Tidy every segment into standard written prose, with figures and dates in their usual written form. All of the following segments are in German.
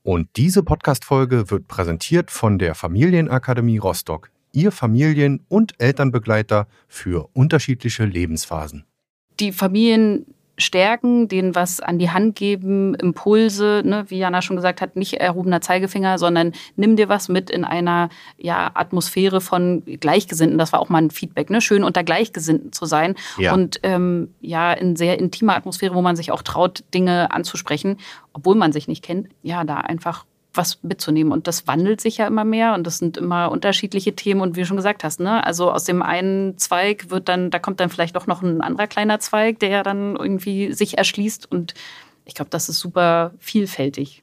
Und diese Podcast-Folge wird präsentiert von der Familienakademie Rostock, Ihr Familien- und Elternbegleiter für unterschiedliche Lebensphasen. Die Familien stärken, denen was an die Hand geben, Impulse, ne, wie Jana schon gesagt hat, nicht erhobener Zeigefinger, sondern nimm dir was mit in einer Atmosphäre von Gleichgesinnten. Das war auch mal ein Feedback, ne? Schön unter Gleichgesinnten zu sein. Ja. Und in sehr intimer Atmosphäre, wo man sich auch traut, Dinge anzusprechen, obwohl man sich nicht kennt, da einfach was mitzunehmen. Und das wandelt sich ja immer mehr und das sind immer unterschiedliche Themen. Und wie du schon gesagt hast, ne, also aus dem einen Zweig da kommt dann vielleicht doch noch ein anderer kleiner Zweig, der ja dann irgendwie sich erschließt. Und ich glaube, das ist super vielfältig.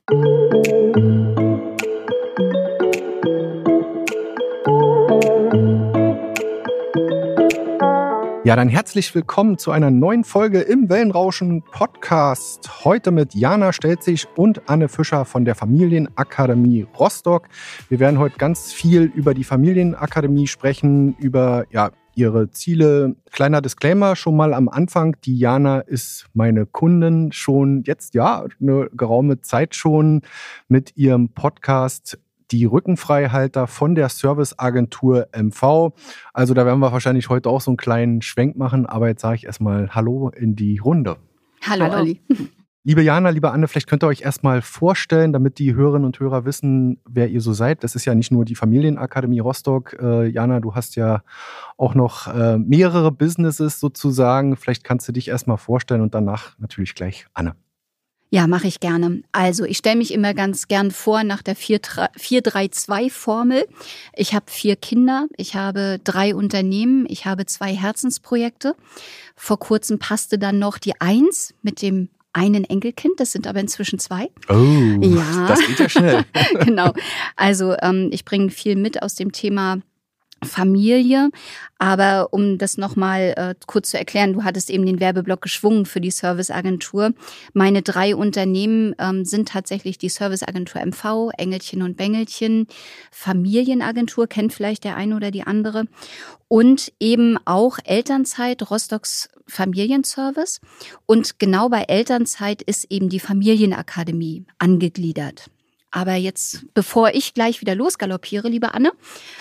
Ja, dann herzlich willkommen zu einer neuen Folge im Wellenrauschen Podcast. Heute mit Jana Stelzig und Anne Fischer von der Familienakademie Rostock. Wir werden heute ganz viel über die Familienakademie sprechen, über ihre Ziele. Kleiner Disclaimer schon mal am Anfang. Die Jana ist meine Kundin schon jetzt, eine geraume Zeit schon mit ihrem Podcast Die Rückenfreihalter von der Serviceagentur MV. Also da werden wir wahrscheinlich heute auch so einen kleinen Schwenk machen, aber jetzt sage ich erstmal Hallo in die Runde. Hallo. Olli. Liebe Jana, liebe Anne, vielleicht könnt ihr euch erstmal vorstellen, damit die Hörerinnen und Hörer wissen, wer ihr so seid. Das ist ja nicht nur die Familienakademie Rostock. Jana, du hast ja auch noch mehrere Businesses sozusagen. Vielleicht kannst du dich erstmal vorstellen und danach natürlich gleich Anne. Ja, mache ich gerne. Also ich stelle mich immer ganz gern vor nach der 4-3-2-Formel. Ich habe 4 Kinder, ich habe 3 Unternehmen, ich habe 2 Herzensprojekte. Vor kurzem passte dann noch die 1 mit dem einen Enkelkind, das sind aber inzwischen 2. Oh, ja. Das geht ja schnell. Genau, also ich bringe viel mit aus dem Thema Familie, aber um das nochmal kurz zu erklären, du hattest eben den Werbeblock geschwungen für die Serviceagentur. Meine 3 Unternehmen sind tatsächlich die Serviceagentur MV, Engelchen und Bengelchen, Familienagentur, kennt vielleicht der eine oder die andere, und eben auch Elternzeit, Rostocks Familienservice. Und genau bei Elternzeit ist eben die Familienakademie angegliedert. Aber jetzt, bevor ich gleich wieder losgaloppiere, liebe Anne,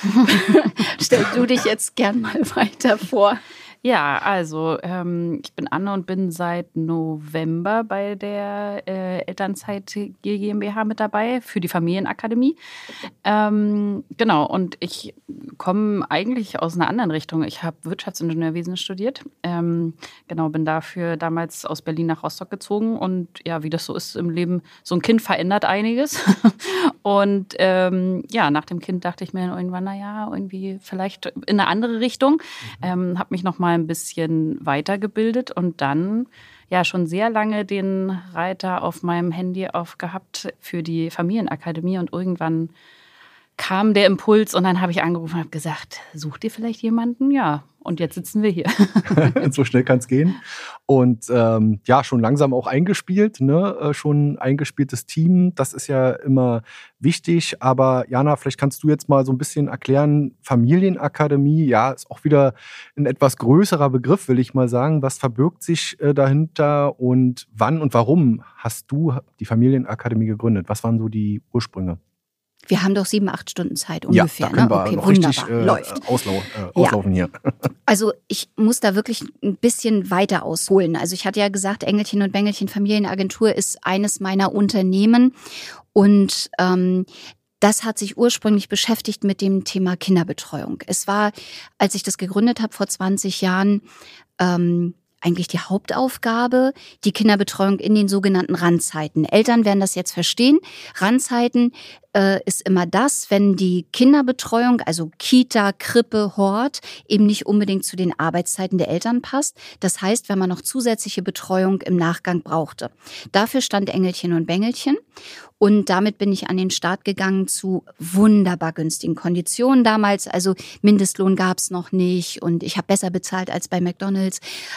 stell du dich jetzt gern mal weiter vor. Ja, also ich bin Anne und bin seit November bei der Elternzeit GmbH mit dabei für die Familienakademie. Genau, und ich komme eigentlich aus einer anderen Richtung. Ich habe Wirtschaftsingenieurwesen studiert. Genau, bin dafür damals aus Berlin nach Rostock gezogen. Und ja, wie das so ist im Leben, so ein Kind verändert einiges. Und nach dem Kind dachte ich mir irgendwann, irgendwie vielleicht in eine andere Richtung. Habe mich nochmal ein bisschen weitergebildet und dann schon sehr lange den Reiter auf meinem Handy aufgehabt für die Familienakademie und irgendwann kam der Impuls und dann habe ich angerufen und habe gesagt, such dir vielleicht jemanden? Ja, und jetzt sitzen wir hier. So schnell kann es gehen. Und schon langsam auch eingespielt, ne? Schon ein eingespieltes Team, das ist ja immer wichtig. Aber Jana, vielleicht kannst du jetzt mal so ein bisschen erklären, Familienakademie, ist auch wieder ein etwas größerer Begriff, will ich mal sagen. Was verbirgt sich dahinter und wann und warum hast du die Familienakademie gegründet? Was waren so die Ursprünge? Wir haben doch 7-8 Stunden Zeit ungefähr. Ja, da können wir okay, noch richtig auslaufen hier. Also ich muss da wirklich ein bisschen weiter ausholen. Also ich hatte ja gesagt, Engelchen und Bengelchen Familienagentur ist eines meiner Unternehmen und das hat sich ursprünglich beschäftigt mit dem Thema Kinderbetreuung. Es war, als ich das gegründet habe vor 20 Jahren, eigentlich die Hauptaufgabe, die Kinderbetreuung in den sogenannten Randzeiten. Eltern werden das jetzt verstehen. Randzeiten ist immer das, wenn die Kinderbetreuung, also Kita, Krippe, Hort, eben nicht unbedingt zu den Arbeitszeiten der Eltern passt. Das heißt, wenn man noch zusätzliche Betreuung im Nachgang brauchte. Dafür stand Engelchen und Bengelchen. Und damit bin ich an den Start gegangen zu wunderbar günstigen Konditionen damals. Also Mindestlohn gab es noch nicht und ich habe besser bezahlt als bei McDonald's.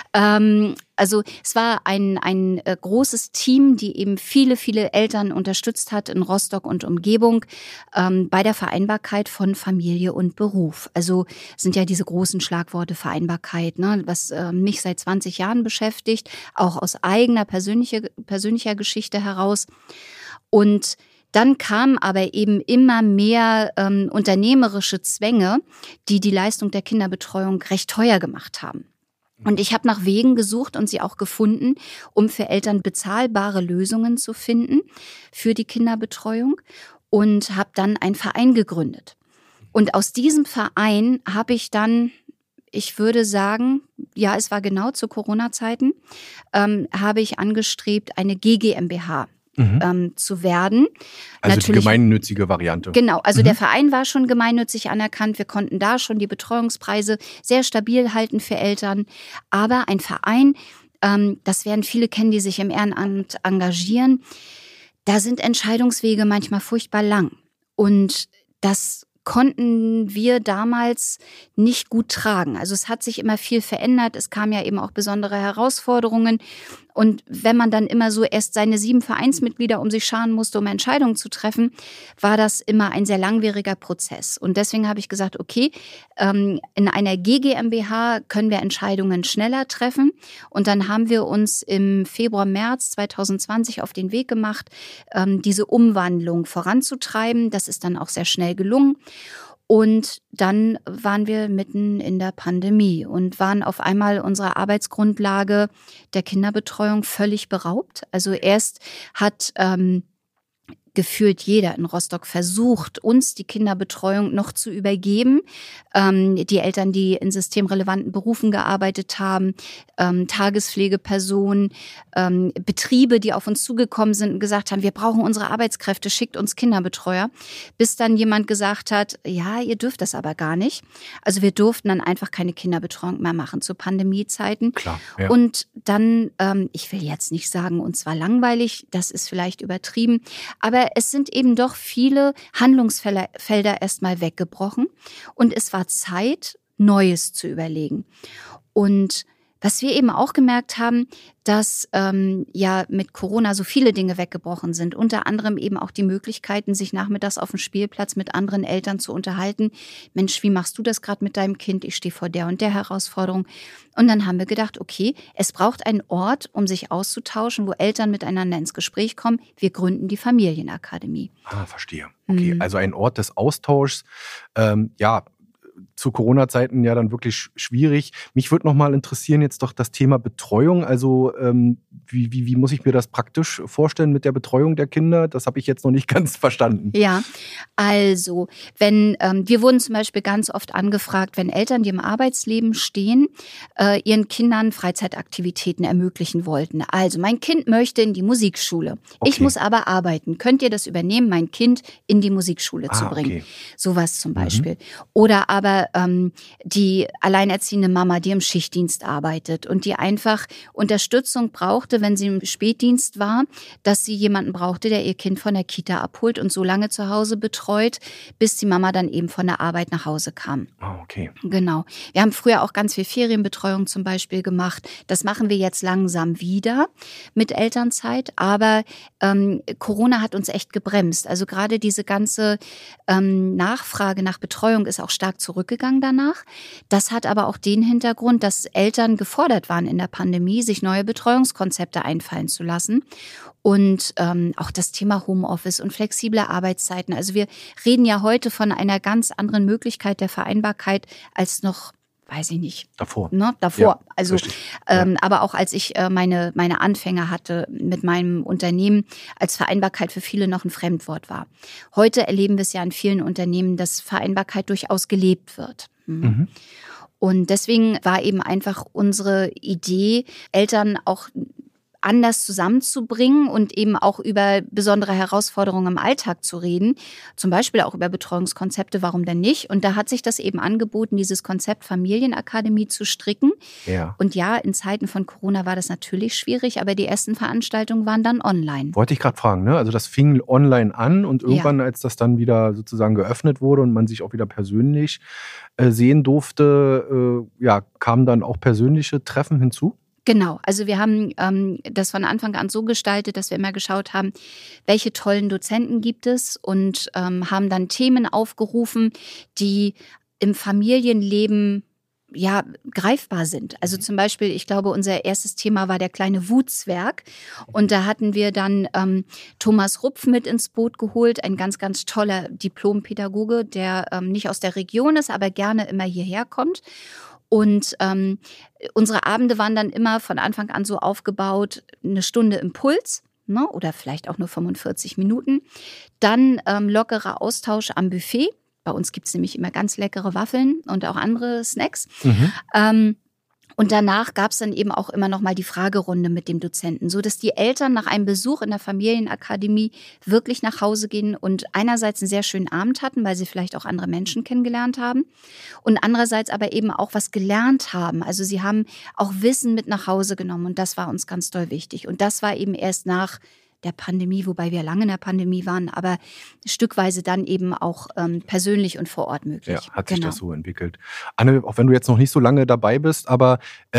Also es war ein großes Team, die eben viele, viele Eltern unterstützt hat in Rostock und Umgebung bei der Vereinbarkeit von Familie und Beruf. Also sind ja diese großen Schlagworte Vereinbarkeit, ne, was mich seit 20 Jahren beschäftigt, auch aus eigener persönlicher Geschichte heraus. Und Dann kamen aber eben immer mehr unternehmerische Zwänge, die die Leistung der Kinderbetreuung recht teuer gemacht haben. Und ich habe nach Wegen gesucht und sie auch gefunden, um für Eltern bezahlbare Lösungen zu finden für die Kinderbetreuung und habe dann einen Verein gegründet. Und aus diesem Verein habe ich dann, ich würde sagen, ja, es war genau zu Corona-Zeiten, habe ich angestrebt, eine GGmbH zu werden. Also natürlich, die gemeinnützige Variante. Genau, also der Verein war schon gemeinnützig anerkannt. Wir konnten da schon die Betreuungspreise sehr stabil halten für Eltern. Aber ein Verein, das werden viele kennen, die sich im Ehrenamt engagieren, da sind Entscheidungswege manchmal furchtbar lang. Und das konnten wir damals nicht gut tragen. Also es hat sich immer viel verändert. Es kamen ja eben auch besondere Herausforderungen. Und wenn man dann immer so erst seine 7 Vereinsmitglieder um sich scharen musste, um Entscheidungen zu treffen, war das immer ein sehr langwieriger Prozess. Und deswegen habe ich gesagt, okay, in einer GGmbH können wir Entscheidungen schneller treffen. Und dann haben wir uns im Februar, März 2020 auf den Weg gemacht, diese Umwandlung voranzutreiben. Das ist dann auch sehr schnell gelungen. Und dann waren wir mitten in der Pandemie und waren auf einmal unserer Arbeitsgrundlage der Kinderbetreuung völlig beraubt. Also erst hat gefühlt jeder in Rostock versucht, uns die Kinderbetreuung noch zu übergeben. Die Eltern, die in systemrelevanten Berufen gearbeitet haben, Tagespflegepersonen, Betriebe, die auf uns zugekommen sind und gesagt haben, wir brauchen unsere Arbeitskräfte, schickt uns Kinderbetreuer. Bis dann jemand gesagt hat, ja, ihr dürft das aber gar nicht. Also wir durften dann einfach keine Kinderbetreuung mehr machen zu Pandemiezeiten. Klar, ja. Und dann, ich will jetzt nicht sagen, uns war langweilig, das ist vielleicht übertrieben, aber es sind eben doch viele Handlungsfelder erstmal weggebrochen und es war Zeit, Neues zu überlegen. Und was wir eben auch gemerkt haben, dass ja mit Corona so viele Dinge weggebrochen sind. Unter anderem eben auch die Möglichkeiten, sich nachmittags auf dem Spielplatz mit anderen Eltern zu unterhalten. Mensch, wie machst du das gerade mit deinem Kind? Ich stehe vor der und der Herausforderung. Und dann haben wir gedacht, okay, es braucht einen Ort, um sich auszutauschen, wo Eltern miteinander ins Gespräch kommen. Wir gründen die Familienakademie. Ah, verstehe. Okay, also ein Ort des Austauschs. Ja, zu Corona-Zeiten ja dann wirklich schwierig. Mich würde noch mal interessieren jetzt doch das Thema Betreuung. Also wie muss ich mir das praktisch vorstellen mit der Betreuung der Kinder? Das habe ich jetzt noch nicht ganz verstanden. Ja, also wenn wir wurden zum Beispiel ganz oft angefragt, wenn Eltern, die im Arbeitsleben stehen, ihren Kindern Freizeitaktivitäten ermöglichen wollten. Also mein Kind möchte in die Musikschule. Okay. Ich muss aber arbeiten. Könnt ihr das übernehmen, mein Kind in die Musikschule zu bringen? Okay. Sowas zum Beispiel. Oder aber die alleinerziehende Mama, die im Schichtdienst arbeitet und die einfach Unterstützung brauchte, wenn sie im Spätdienst war, dass sie jemanden brauchte, der ihr Kind von der Kita abholt und so lange zu Hause betreut, bis die Mama dann eben von der Arbeit nach Hause kam. Oh, okay. Genau. Wir haben früher auch ganz viel Ferienbetreuung zum Beispiel gemacht. Das machen wir jetzt langsam wieder mit Elternzeit. Aber Corona hat uns echt gebremst. Also gerade diese ganze Nachfrage nach Betreuung ist auch stark zurückgegangen danach. Das hat aber auch den Hintergrund, dass Eltern gefordert waren in der Pandemie, sich neue Betreuungskonzepte einfallen zu lassen. Und auch das Thema Homeoffice und flexible Arbeitszeiten. Also wir reden ja heute von einer ganz anderen Möglichkeit der Vereinbarkeit als noch, weiß ich nicht. Davor. Ne? Davor. Ja, also, aber auch als ich meine Anfänge hatte mit meinem Unternehmen, als Vereinbarkeit für viele noch ein Fremdwort war. Heute erleben wir es ja in vielen Unternehmen, dass Vereinbarkeit durchaus gelebt wird. Mhm. Und deswegen war eben einfach unsere Idee, Eltern auch anders zusammenzubringen und eben auch über besondere Herausforderungen im Alltag zu reden. Zum Beispiel auch über Betreuungskonzepte, warum denn nicht? Und da hat sich das eben angeboten, dieses Konzept Familienakademie zu stricken. Ja. Und ja, in Zeiten von Corona war das natürlich schwierig, aber die ersten Veranstaltungen waren dann online. Wollte ich gerade fragen, ne? Also das fing online an und irgendwann, als das dann wieder sozusagen geöffnet wurde und man sich auch wieder persönlich sehen durfte, kamen dann auch persönliche Treffen hinzu? Genau, also wir haben das von Anfang an so gestaltet, dass wir immer geschaut haben, welche tollen Dozenten gibt es und haben dann Themen aufgerufen, die im Familienleben greifbar sind. Also zum Beispiel, ich glaube, unser erstes Thema war der kleine Wutzwerg. Und da hatten wir dann Thomas Rupf mit ins Boot geholt, ein ganz, ganz toller Diplompädagoge, der nicht aus der Region ist, aber gerne immer hierher kommt. Und unsere Abende waren dann immer von Anfang an so aufgebaut, 1 Stunde Impuls, ne, oder vielleicht auch nur 45 Minuten. Dann lockerer Austausch am Buffet. Bei uns gibt es nämlich immer ganz leckere Waffeln und auch andere Snacks. Und danach gab es dann eben auch immer noch mal die Fragerunde mit dem Dozenten, so dass die Eltern nach einem Besuch in der Familienakademie wirklich nach Hause gehen und einerseits einen sehr schönen Abend hatten, weil sie vielleicht auch andere Menschen kennengelernt haben und andererseits aber eben auch was gelernt haben. Also sie haben auch Wissen mit nach Hause genommen und das war uns ganz doll wichtig. Und das war eben erst nach der Pandemie, wobei wir lange in der Pandemie waren, aber stückweise dann eben auch persönlich und vor Ort möglich. Ja, hat sich das so entwickelt. Anne, auch wenn du jetzt noch nicht so lange dabei bist, aber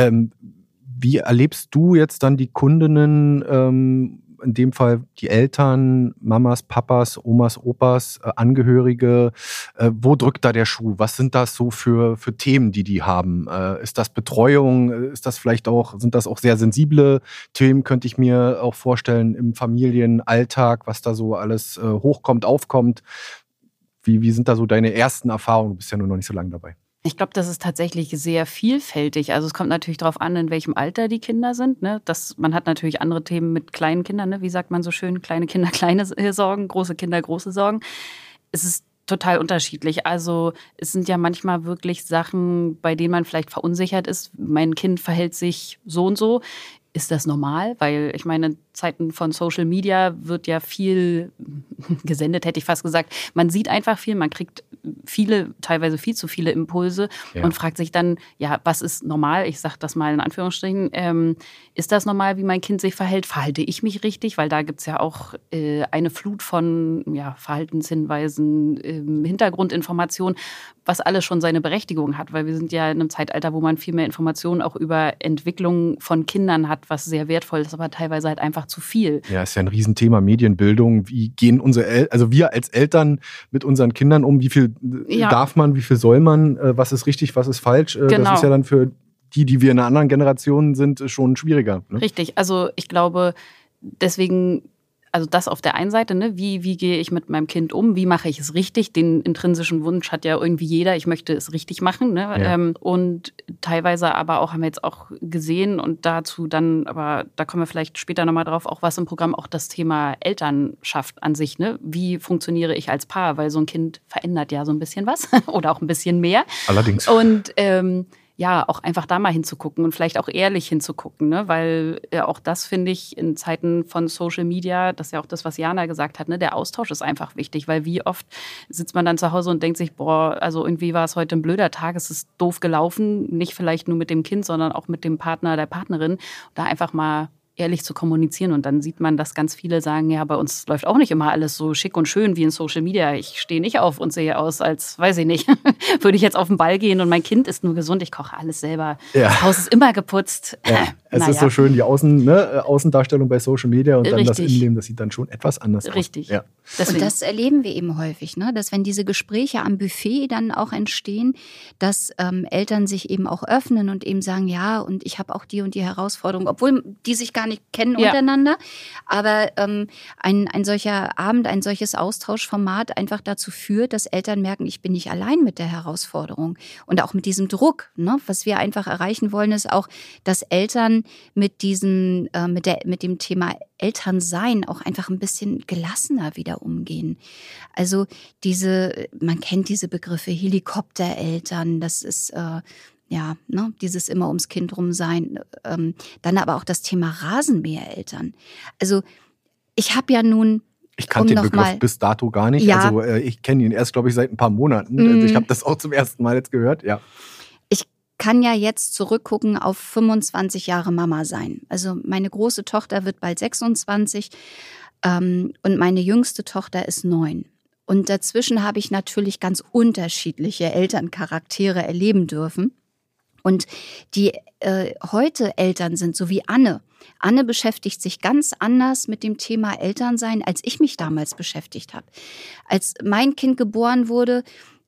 wie erlebst du jetzt dann die Kundinnen, in dem Fall die Eltern, Mamas, Papas, Omas, Opas, Angehörige? Wo drückt da der Schuh? Was sind das so für Themen, die haben? Ist das Betreuung? Ist das vielleicht auch, sind das auch sehr sensible Themen, könnte ich mir auch vorstellen, im Familienalltag, was da so alles hochkommt, aufkommt? Wie sind da so deine ersten Erfahrungen? Du bist ja nur noch nicht so lange dabei. Ich glaube, das ist tatsächlich sehr vielfältig. Also es kommt natürlich darauf an, in welchem Alter die Kinder sind. Ne? Man hat natürlich andere Themen mit kleinen Kindern. Ne? Wie sagt man so schön? Kleine Kinder, kleine Sorgen, große Kinder, große Sorgen. Es ist total unterschiedlich. Also es sind ja manchmal wirklich Sachen, bei denen man vielleicht verunsichert ist. Mein Kind verhält sich so und so. Ist das normal? Weil ich meine, in Zeiten von Social Media wird ja viel gesendet, hätte ich fast gesagt. Man sieht einfach viel, man kriegt viele, teilweise viel zu viele Impulse und fragt sich dann, ja, was ist normal? Ich sage das mal in Anführungsstrichen. Ist das normal, wie mein Kind sich verhält? Verhalte ich mich richtig? Weil da gibt es ja auch eine Flut von Verhaltenshinweisen, Hintergrundinformationen, was alles schon seine Berechtigung hat. Weil wir sind ja in einem Zeitalter, wo man viel mehr Informationen auch über Entwicklung von Kindern hat, was sehr wertvoll ist, aber teilweise halt einfach zu viel. Ja, ist ja ein Riesenthema, Medienbildung. Wie gehen wir als Eltern mit unseren Kindern um? Wie viel darf man, wie viel soll man? Was ist richtig, was ist falsch? Genau. Das ist ja dann für die wir in einer anderen Generation sind, schon schwieriger. Ne? Richtig, also ich glaube, deswegen, also das auf der einen Seite, ne, wie gehe ich mit meinem Kind um, wie mache ich es richtig? Den intrinsischen Wunsch hat ja irgendwie jeder, ich möchte es richtig machen. Ne? Ja. Und teilweise aber auch, haben wir jetzt auch gesehen und dazu dann, aber da kommen wir vielleicht später nochmal drauf, auch was im Programm, auch das Thema Elternschaft an sich. Ne? Wie funktioniere ich als Paar? Weil so ein Kind verändert ja so ein bisschen was oder auch ein bisschen mehr. Allerdings. Und auch einfach da mal hinzugucken und vielleicht auch ehrlich hinzugucken, ne? Weil auch das finde ich in Zeiten von Social Media, das ist ja auch das, was Jana gesagt hat, ne? Der Austausch ist einfach wichtig, weil wie oft sitzt man dann zu Hause und denkt sich, also irgendwie war es heute ein blöder Tag, es ist doof gelaufen, nicht vielleicht nur mit dem Kind, sondern auch mit dem Partner, der Partnerin, da einfach mal ehrlich zu kommunizieren. Und dann sieht man, dass ganz viele sagen, ja, bei uns läuft auch nicht immer alles so schick und schön wie in Social Media. Ich stehe nicht auf und sehe aus, als, weiß ich nicht, würde ich jetzt auf den Ball gehen und mein Kind ist nur gesund, ich koche alles selber. Ja. Das Haus ist immer geputzt. Ja. Es ist so schön, die Außendarstellung bei Social Media und dann Richtig. Das Innenleben, das sieht dann schon etwas anders aus. Richtig. Ja. Und das erleben wir eben häufig, ne? Dass wenn diese Gespräche am Buffet dann auch entstehen, dass Eltern sich eben auch öffnen und eben sagen, ja, und ich habe auch die und die Herausforderung, obwohl die sich gar nicht kennen untereinander. Aber ein solcher Abend, ein solches Austauschformat einfach dazu führt, dass Eltern merken, ich bin nicht allein mit der Herausforderung und auch mit diesem Druck. Ne? Was wir einfach erreichen wollen, ist auch, dass Eltern mit diesem, mit dem Thema Elternsein auch einfach ein bisschen gelassener wieder umgehen. Also man kennt diese Begriffe Helikoptereltern, das ist dieses immer ums Kind rum sein. Dann aber auch das Thema Rasenmähereltern. Also ich habe ja nun Ich kannte den Begriff bis dato gar nicht. Ja. Also ich kenne ihn erst, glaube ich, seit ein paar Monaten. Ich habe das auch zum ersten Mal jetzt gehört, ja. Ich kann ja jetzt zurückgucken auf 25 Jahre Mama sein. Also meine große Tochter wird bald 26 und meine jüngste Tochter ist 9. Und dazwischen habe ich natürlich ganz unterschiedliche Elterncharaktere erleben dürfen. Und die heute Eltern sind, so wie Anne. Anne beschäftigt sich ganz anders mit dem Thema Elternsein, als ich mich damals beschäftigt habe. Als mein Kind geboren wurde,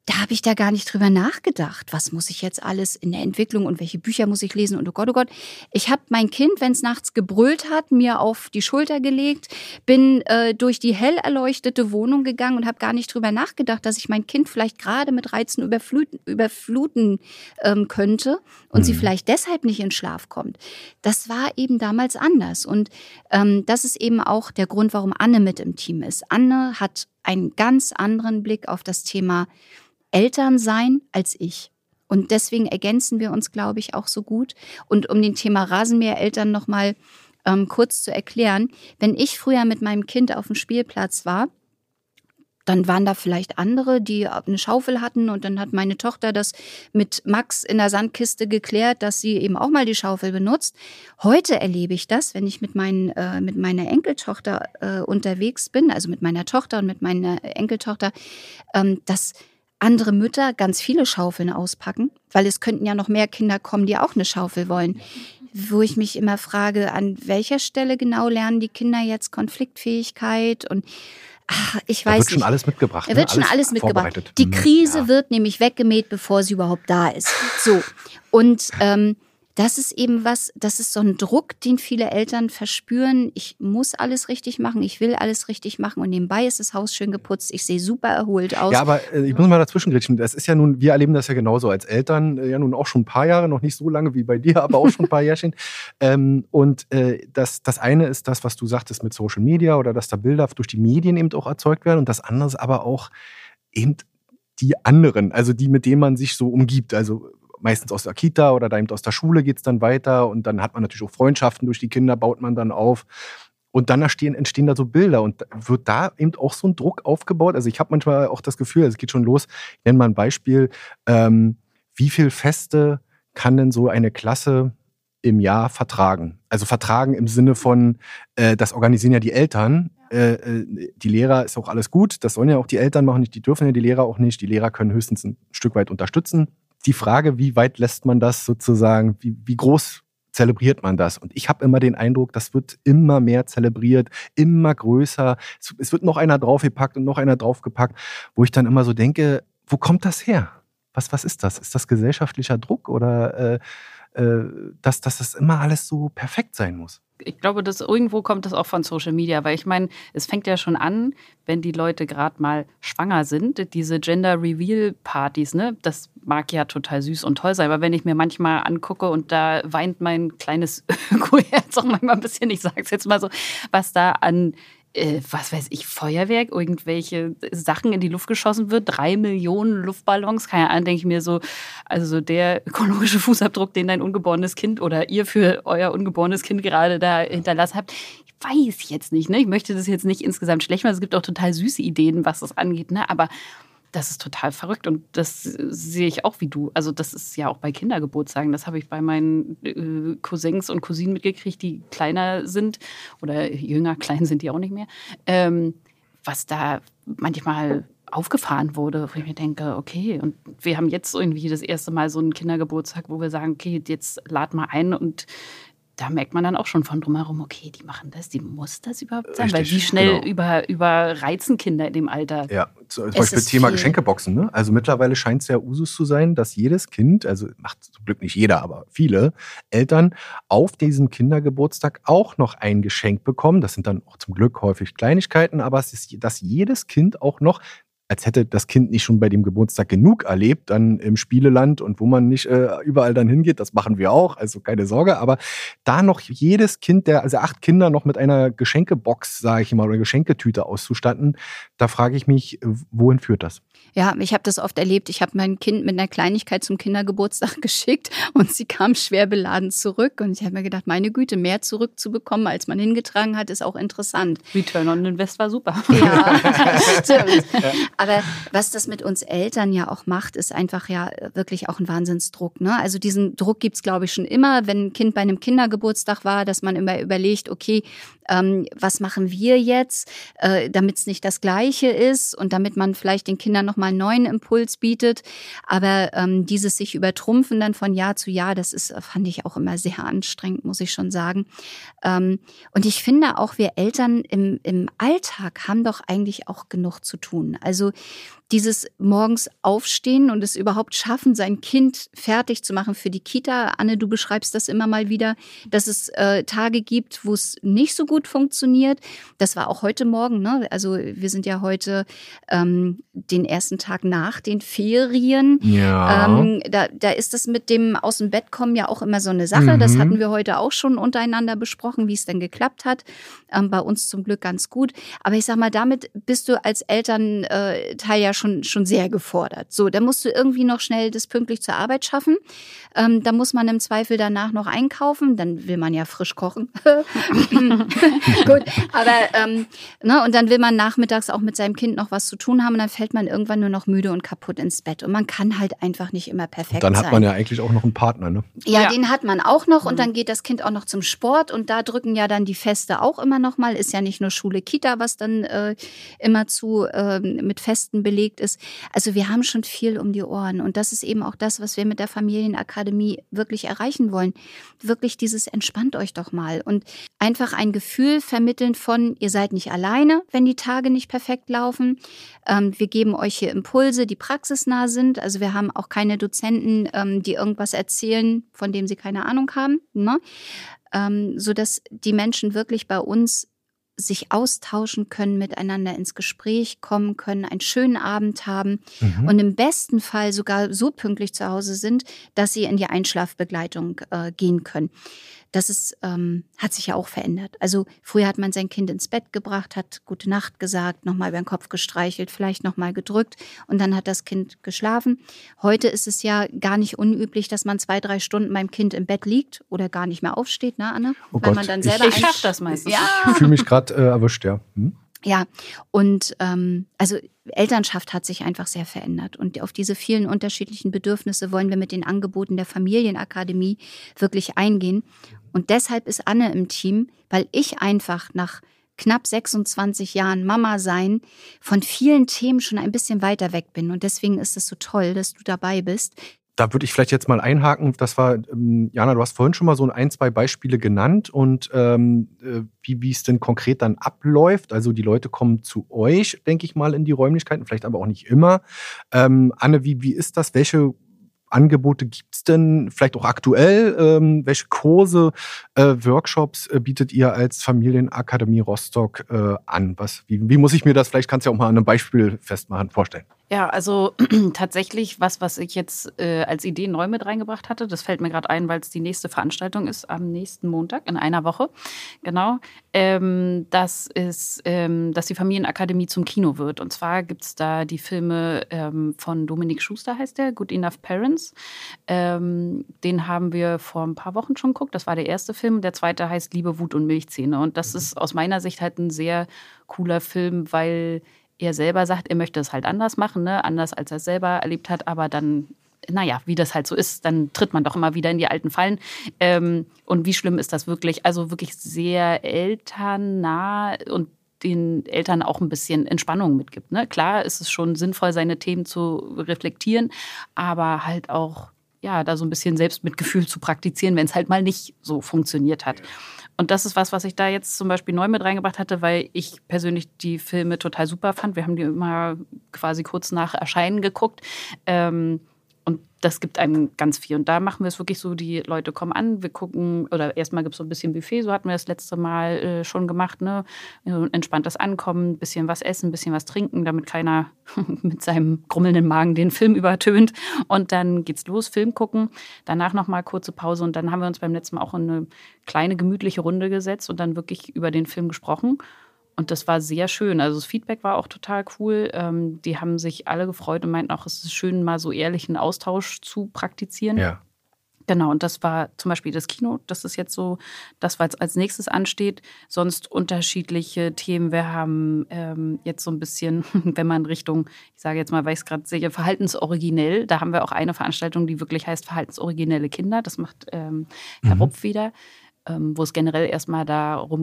da habe ich da gar nicht drüber nachgedacht. Was muss ich jetzt alles in der Entwicklung und welche Bücher muss ich lesen? Und oh Gott. Ich habe mein Kind, wenn es nachts gebrüllt hat, mir auf die Schulter gelegt, bin durch die hell erleuchtete Wohnung gegangen und habe gar nicht drüber nachgedacht, dass ich mein Kind vielleicht gerade mit Reizen überfluten könnte und sie vielleicht deshalb nicht in Schlaf kommt. Das war eben damals anders. Und das ist eben auch der Grund, warum Anne mit im Team ist. Anne hat einen ganz anderen Blick auf das Thema Elternsein als ich. Und deswegen ergänzen wir uns, glaube ich, auch so gut. Und um den Thema Rasenmähereltern nochmal kurz zu erklären, wenn ich früher mit meinem Kind auf dem Spielplatz war, dann waren da vielleicht andere, die eine Schaufel hatten und dann hat meine Tochter das mit Max in der Sandkiste geklärt, dass sie eben auch mal die Schaufel benutzt. Heute erlebe ich das, wenn ich mit meiner Enkeltochter unterwegs bin, also mit meiner Tochter und mit meiner Enkeltochter, dass andere Mütter ganz viele Schaufeln auspacken, weil es könnten ja noch mehr Kinder kommen, die auch eine Schaufel wollen. Wo ich mich immer frage, an welcher Stelle genau lernen die Kinder jetzt Konfliktfähigkeit und ich weiß nicht. Da wird schon alles mitgebracht. Da wird schon alles mitgebracht. Die Krise wird nämlich weggemäht, bevor sie überhaupt da ist. So. Und das ist eben das ist so ein Druck, den viele Eltern verspüren. Ich muss alles richtig machen, ich will alles richtig machen und nebenbei ist das Haus schön geputzt, ich sehe super erholt aus. Ja, aber ich muss mal dazwischen grätschen. Das ist ja nun, wir erleben das ja genauso als Eltern, ja nun auch schon ein paar Jahre, noch nicht so lange wie bei dir, aber auch schon ein paar Jährchen. Das eine ist das, was du sagtest mit Social Media oder dass da Bilder durch die Medien eben auch erzeugt werden und das andere ist aber auch eben die anderen, also die, mit denen man sich so umgibt, also meistens aus der Kita oder da eben aus der Schule geht es dann weiter und dann hat man natürlich auch Freundschaften durch die Kinder, baut man dann auf und dann entstehen da so Bilder und wird da eben auch so ein Druck aufgebaut. Also ich habe manchmal auch das Gefühl, es geht schon los, ich nenne mal ein Beispiel, wie viele Feste kann denn so eine Klasse im Jahr vertragen? Also vertragen im Sinne von, das organisieren ja die Eltern, die Lehrer ist auch alles gut, das sollen ja auch die Eltern machen, die dürfen ja die Lehrer auch nicht, die Lehrer können höchstens ein Stück weit unterstützen. Die Frage, wie weit lässt man das sozusagen, wie groß zelebriert man das? Und ich habe immer den Eindruck, das wird immer mehr zelebriert, immer größer. Es wird noch einer draufgepackt und noch einer draufgepackt, wo ich dann immer so denke, wo kommt das her? Was ist das? Ist das gesellschaftlicher Druck oder dass das immer alles so perfekt sein muss? Ich glaube, irgendwo kommt das auch von Social Media, weil ich meine, es fängt ja schon an, wenn die Leute gerade mal schwanger sind, diese Gender-Reveal-Partys, ne, das mag ja total süß und toll sein, aber wenn ich mir manchmal angucke und da weint mein kleines Öko-Herz auch manchmal ein bisschen, ich sag's jetzt mal so, was da an was weiß ich, Feuerwerk, irgendwelche Sachen in die Luft geschossen wird, 3 Millionen Luftballons, keine Ahnung, denke ich mir so, also der ökologische Fußabdruck, den dein ungeborenes Kind oder ihr für euer ungeborenes Kind gerade da hinterlassen habt, ich weiß jetzt nicht, ne? Ich möchte das jetzt nicht insgesamt schlecht machen, es gibt auch total süße Ideen, was das angeht, ne? Aber das ist total verrückt und das sehe ich auch wie du. Also das ist ja auch bei Kindergeburtstagen. Das habe ich bei meinen Cousins und Cousinen mitgekriegt, die kleiner sind oder jünger, klein sind die auch nicht mehr. Was da manchmal aufgefahren wurde, wo ich mir denke, okay, und wir haben jetzt irgendwie das erste Mal so einen Kindergeburtstag, wo wir sagen, okay, jetzt lad mal ein und da merkt man dann auch schon von drumherum, okay, die machen das, die muss das überhaupt sein, richtig, weil wie schnell überreizen Kinder in dem Alter. Ja, zum Beispiel Thema Geschenkeboxen. Ne? Also mittlerweile scheint es ja Usus zu sein, dass jedes Kind, also macht zum Glück nicht jeder, aber viele Eltern auf diesem Kindergeburtstag auch noch ein Geschenk bekommen. Das sind dann auch zum Glück häufig Kleinigkeiten, aber es ist, dass jedes Kind auch noch, als hätte das Kind nicht schon bei dem Geburtstag genug erlebt, dann im Spieleland und wo man nicht überall dann hingeht, das machen wir auch, also keine Sorge, aber da noch jedes Kind, also 8 Kinder noch mit einer Geschenkebox, sage ich mal, oder Geschenketüte auszustatten, da frage ich mich, wohin führt das? Ja, ich habe das oft erlebt. Ich habe mein Kind mit einer Kleinigkeit zum Kindergeburtstag geschickt und sie kam schwer beladen zurück. Und ich habe mir gedacht, meine Güte, mehr zurückzubekommen, als man hingetragen hat, ist auch interessant. Return on Invest war super. Ja, das stimmt. Aber was das mit uns Eltern ja auch macht, ist einfach ja wirklich auch ein Wahnsinnsdruck. Ne? Also diesen Druck gibt's, glaube ich, schon immer, wenn ein Kind bei einem Kindergeburtstag war, dass man immer überlegt, okay, was machen wir jetzt, damit es nicht das Gleiche ist und damit man vielleicht den Kindern nochmal einen neuen Impuls bietet. Aber dieses sich übertrumpfen dann von Jahr zu Jahr, fand ich auch immer sehr anstrengend, muss ich schon sagen. Und ich finde auch, wir Eltern im Alltag haben doch eigentlich auch genug zu tun. Also Also dieses morgens aufstehen und es überhaupt schaffen, sein Kind fertig zu machen für die Kita. Anne, du beschreibst das immer mal wieder, dass es Tage gibt, wo es nicht so gut funktioniert. Das war auch heute Morgen, ne? Also wir sind ja heute den ersten Tag nach den Ferien. Ja. Da ist das mit dem aus dem Bett kommen ja auch immer so eine Sache. Das hatten wir heute auch schon untereinander besprochen, wie es denn geklappt hat. Bei uns zum Glück ganz gut. Aber ich sag mal, damit bist du als Elternteil ja schon sehr gefordert. So, da musst du irgendwie noch schnell das pünktlich zur Arbeit schaffen. Da muss man im Zweifel danach noch einkaufen. Dann will man ja frisch kochen. Gut, aber ne, und dann will man nachmittags auch mit seinem Kind noch was zu tun haben. Und dann fällt man irgendwann nur noch müde und kaputt ins Bett. Und man kann halt einfach nicht immer perfekt sein. Dann hat man ja eigentlich auch noch einen Partner, ne? Ja, den hat man auch noch. Und dann geht das Kind auch noch zum Sport. Und da drücken ja dann die Feste auch immer noch mal. Ist ja nicht nur Schule, Kita, was dann immerzu mit Festen belegt ist. Also wir haben schon viel um die Ohren. Und das ist eben auch das, was wir mit der Familienakademie wirklich erreichen wollen. Wirklich dieses entspannt euch doch mal. Und einfach ein Gefühl vermitteln von, ihr seid nicht alleine, wenn die Tage nicht perfekt laufen. Wir geben euch hier Impulse, die praxisnah sind. Also wir haben auch keine Dozenten, die irgendwas erzählen, von dem sie keine Ahnung haben, ne? Sodass die Menschen wirklich bei uns sich austauschen können, miteinander ins Gespräch kommen können, einen schönen Abend haben und im besten Fall sogar so pünktlich zu Hause sind, dass sie in die Einschlafbegleitung gehen können. Das ist, hat sich ja auch verändert. Also früher hat man sein Kind ins Bett gebracht, hat Gute Nacht gesagt, nochmal über den Kopf gestreichelt, vielleicht nochmal gedrückt und dann hat das Kind geschlafen. Heute ist es ja gar nicht unüblich, dass man 2-3 Stunden beim Kind im Bett liegt oder gar nicht mehr aufsteht, ne, Anne? Oh Weil Gott, man dann selber ich schaffe das meistens. Ja. Ich fühle mich gerade erwischt, ja. Ja, und also Elternschaft hat sich einfach sehr verändert. Und auf diese vielen unterschiedlichen Bedürfnisse wollen wir mit den Angeboten der Familienakademie wirklich eingehen. Und deshalb ist Anne im Team, weil ich einfach nach knapp 26 Jahren Mama sein von vielen Themen schon ein bisschen weiter weg bin. Und deswegen ist es so toll, dass du dabei bist. Da würde ich vielleicht jetzt mal einhaken. Das war, Jana, du hast vorhin schon mal so 1-2 Beispiele genannt und wie es denn konkret dann abläuft. Also die Leute kommen zu euch, denke ich mal, in die Räumlichkeiten, vielleicht aber auch nicht immer. Anne, wie ist das? Welche Angebote gibt es denn vielleicht auch aktuell? Welche Kurse, Workshops bietet ihr als Familienakademie Rostock an? Wie muss ich mir das, vielleicht kannst du ja auch mal an einem Beispiel festmachen, vorstellen? Ja, also tatsächlich was ich jetzt als Idee neu mit reingebracht hatte, das fällt mir gerade ein, weil es die nächste Veranstaltung ist am nächsten Montag in einer Woche. Genau. Das ist, dass die Familienakademie zum Kino wird. Und zwar gibt es da die Filme von Dominik Schuster, heißt der, Good Enough Parents. Den haben wir vor ein paar Wochen schon geguckt. Das war der erste Film. Der zweite heißt Liebe, Wut und Milchzähne. Und das ist aus meiner Sicht halt ein sehr cooler Film, weil er selber sagt, er möchte es halt anders machen, ne? Anders als er es selber erlebt hat, aber dann, naja, wie das halt so ist, dann tritt man doch immer wieder in die alten Fallen. Und wie schlimm ist das wirklich? Also wirklich sehr elternnah und den Eltern auch ein bisschen Entspannung mitgibt. Ne? Klar ist es schon sinnvoll, seine Themen zu reflektieren, aber halt auch, ja, da so ein bisschen Selbstmitgefühl zu praktizieren, wenn es halt mal nicht so funktioniert hat. Und das ist was ich da jetzt zum Beispiel neu mit reingebracht hatte, weil ich persönlich die Filme total super fand. Wir haben die immer quasi kurz nach Erscheinen geguckt. Und das gibt einem ganz viel. Und da machen wir es wirklich so, die Leute kommen an, wir gucken, oder erstmal gibt es so ein bisschen Buffet, so hatten wir das letzte Mal schon gemacht, ne? Entspanntes Ankommen, ein bisschen was essen, ein bisschen was trinken, damit keiner mit seinem grummelnden Magen den Film übertönt. Und dann geht's los, Film gucken, danach nochmal kurze Pause und dann haben wir uns beim letzten Mal auch in eine kleine, gemütliche Runde gesetzt und dann wirklich über den Film gesprochen. Und das war sehr schön. Also das Feedback war auch total cool. Die haben sich alle gefreut und meinten auch, es ist schön, mal so ehrlichen Austausch zu praktizieren. Ja. Genau, und das war zum Beispiel das Kino. Das ist jetzt so, das, was als nächstes ansteht. Sonst unterschiedliche Themen. Wir haben jetzt so ein bisschen, wenn man Richtung, ich sage jetzt mal, weil ich es gerade sehe, verhaltensoriginell. Da haben wir auch eine Veranstaltung, die wirklich heißt verhaltensoriginelle Kinder. Das macht Herr Rupp wieder. Wo es generell erstmal darum geht,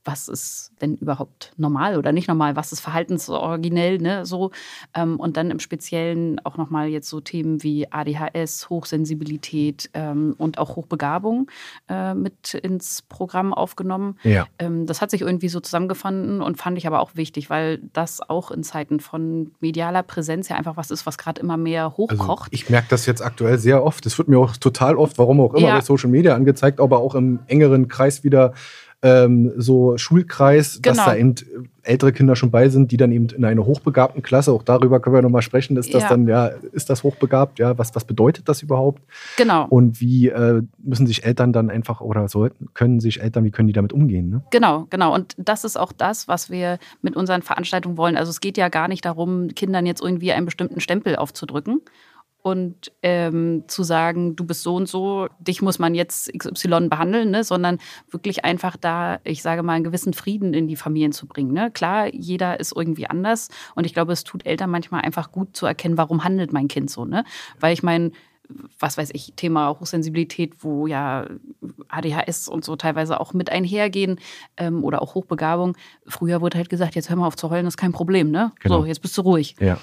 was ist denn überhaupt normal oder nicht normal, was ist verhaltensoriginell, ne, so. Und dann im Speziellen auch nochmal jetzt so Themen wie ADHS, Hochsensibilität und auch Hochbegabung mit ins Programm aufgenommen. Ja. Das hat sich irgendwie so zusammengefunden und fand ich aber auch wichtig, weil das auch in Zeiten von medialer Präsenz ja einfach was ist, was gerade immer mehr hochkocht. Also ich merke das jetzt aktuell sehr oft. Das wird mir auch total oft, warum auch immer, bei Social Media angezeigt, aber auch im engeren Kreis wieder so Schulkreis, dass da eben ältere Kinder schon bei sind, die dann eben in einer hochbegabten Klasse, auch darüber können wir nochmal sprechen, ist das dann, ist das hochbegabt, was bedeutet das überhaupt? Genau. Und wie müssen sich Eltern dann einfach oder wie können die damit umgehen? Ne? Genau. Und das ist auch das, was wir mit unseren Veranstaltungen wollen. Also es geht ja gar nicht darum, Kindern jetzt irgendwie einen bestimmten Stempel aufzudrücken. Und zu sagen, du bist so und so, dich muss man jetzt XY behandeln, ne? Sondern wirklich einfach da, ich sage mal, einen gewissen Frieden in die Familien zu bringen. Ne? Klar, jeder ist irgendwie anders und ich glaube, es tut Eltern manchmal einfach gut zu erkennen, warum handelt mein Kind so. Ne? Weil ich meine, was weiß ich, Thema Hochsensibilität, wo ja ADHS und so teilweise auch mit einhergehen oder auch Hochbegabung. Früher wurde halt gesagt, jetzt hör mal auf zu heulen, das ist kein Problem. Ne? Genau. So, jetzt bist du ruhig. Ja.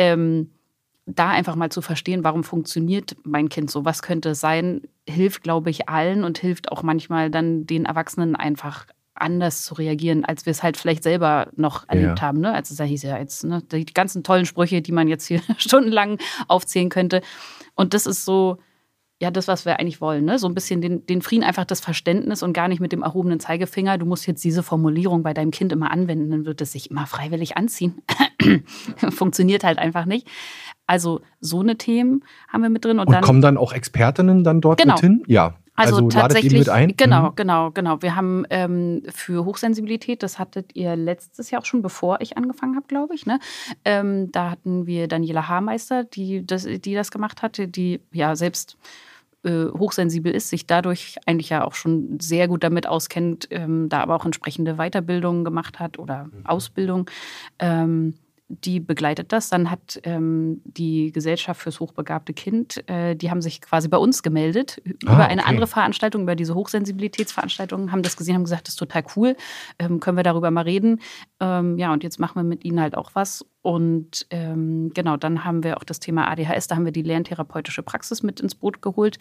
Da einfach mal zu verstehen, warum funktioniert mein Kind so, was könnte es sein, hilft, glaube ich, allen und hilft auch manchmal dann den Erwachsenen einfach anders zu reagieren, als wir es halt vielleicht selber noch erlebt haben. Ne? Also da hieß ja jetzt die ganzen tollen Sprüche, die man jetzt hier stundenlang aufzählen könnte. Und das ist so, ja, das, was wir eigentlich wollen. Ne? So ein bisschen den Frieden, einfach das Verständnis und gar nicht mit dem erhobenen Zeigefinger. Du musst jetzt diese Formulierung bei deinem Kind immer anwenden, dann wird es sich immer freiwillig anziehen. Funktioniert halt einfach nicht. Also so eine Themen haben wir mit drin. Und dann kommen dann auch Expertinnen dann dort mit hin? Ja. Also ladet ihr mit ein? Genau. Wir haben für Hochsensibilität, das hattet ihr letztes Jahr auch schon, bevor ich angefangen habe, glaube ich. Ne? Da hatten wir Daniela Haarmeister, die das gemacht hatte, die ja selbst hochsensibel ist, sich dadurch eigentlich ja auch schon sehr gut damit auskennt, da aber auch entsprechende Weiterbildungen gemacht hat oder Ausbildung. Die begleitet das. Dann hat die Gesellschaft fürs hochbegabte Kind, die haben sich quasi bei uns gemeldet über eine andere Veranstaltung, über diese Hochsensibilitätsveranstaltung, haben das gesehen, haben gesagt, das ist total cool, können wir darüber mal reden. Und jetzt machen wir mit ihnen halt auch was. Und dann haben wir auch das Thema ADHS, da haben wir die lerntherapeutische Praxis mit ins Boot geholt,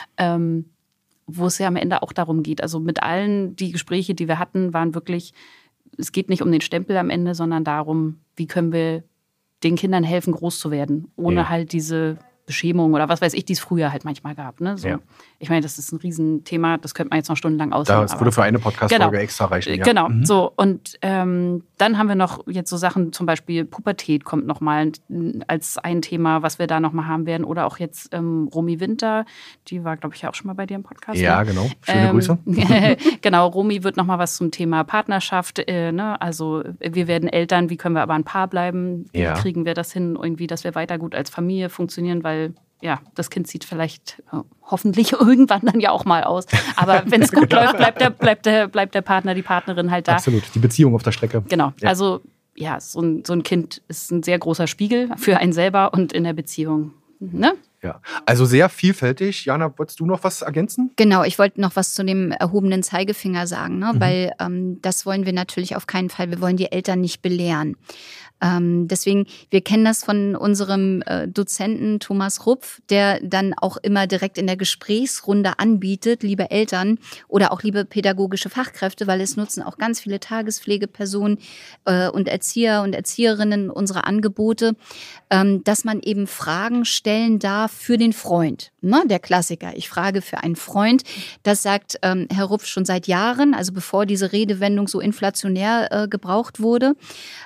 wo es ja am Ende auch darum geht. Also mit allen die Gespräche, die wir hatten, waren wirklich, es geht nicht um den Stempel am Ende, sondern darum, wie können wir den Kindern helfen, groß zu werden, ohne halt diese Beschämung oder was weiß ich, die es früher halt manchmal gab. Ne? So. Ja. Ich meine, das ist ein Riesenthema, das könnte man jetzt noch stundenlang ausführen. Das würde für eine Podcast-Folge extra reichen. Ja. Genau, so. Und dann haben wir noch jetzt so Sachen, zum Beispiel Pubertät kommt nochmal als ein Thema, was wir da nochmal haben werden. Oder auch jetzt Romy Winter, die war, glaube ich, ja auch schon mal bei dir im Podcast. Ja, genau. Schöne Grüße. Genau, Romy wird nochmal was zum Thema Partnerschaft. Ne? Also wir werden Eltern, wie können wir aber ein Paar bleiben? Wie kriegen wir das hin, irgendwie, dass wir weiter gut als Familie funktionieren? Weil das Kind sieht vielleicht hoffentlich irgendwann dann ja auch mal aus. Aber wenn es gut läuft, bleibt der Partner, die Partnerin halt da. Absolut, die Beziehung auf der Strecke. Genau, also so ein Kind ist ein sehr großer Spiegel für einen selber und in der Beziehung. Ne? Ja, also sehr vielfältig. Jana, wolltest du noch was ergänzen? Genau, ich wollte noch was zu dem erhobenen Zeigefinger sagen, ne? Weil das wollen wir natürlich auf keinen Fall. Wir wollen die Eltern nicht belehren. Deswegen, wir kennen das von unserem Dozenten Thomas Rupf, der dann auch immer direkt in der Gesprächsrunde anbietet, liebe Eltern oder auch liebe pädagogische Fachkräfte, weil es nutzen auch ganz viele Tagespflegepersonen und Erzieher und Erzieherinnen unsere Angebote, dass man eben Fragen stellen darf für den Freund. Ne? Der Klassiker, ich frage für einen Freund. Das sagt Herr Rupf schon seit Jahren, also bevor diese Redewendung so inflationär gebraucht wurde.